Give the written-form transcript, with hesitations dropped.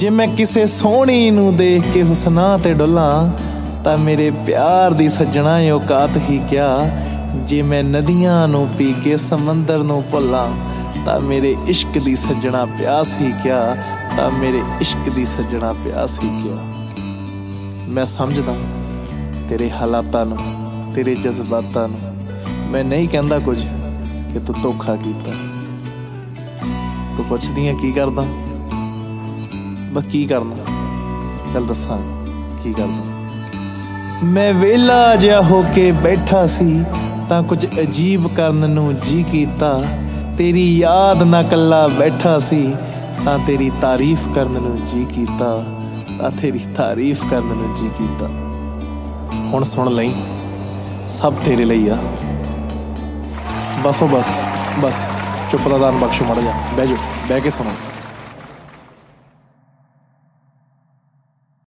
जे मैं किसे सोहणी नूं देख के हुसना ते डुल्लां तां मेरे प्यार दी सज्जणा औकात ही क्या। जे मैं नदियां नूं पी के समंदर नूं भुल्लां तां मेरे इश्क दी सज्जणा प्यास ही क्या। तां मेरे इश्क दी सज्जणा प्यास ही क्या। मैं समझदा तेरे हालातां नूं तेरे जज्बातां नूं। मैं नहीं कहंदा कुछ कि तू धोखा कीता। तू पुछदी है की करदा, बस की करना, चल दस्सां की करदा। मैं वेला जिहा होके बैठा सी तां कुछ अजीब करन नूं जी कीता। तेरी याद ना कल्ला बैठा सी तां तेरी तारीफ करन नूं जी कीता। तां तेरी तारीफ करन नूं जी कीता। हुण सुन लई सब तेरे ਲਈ ਆ। बस बस चुप दा दान बख्शो, मड़ जा बह जाओ, बह के सुनो।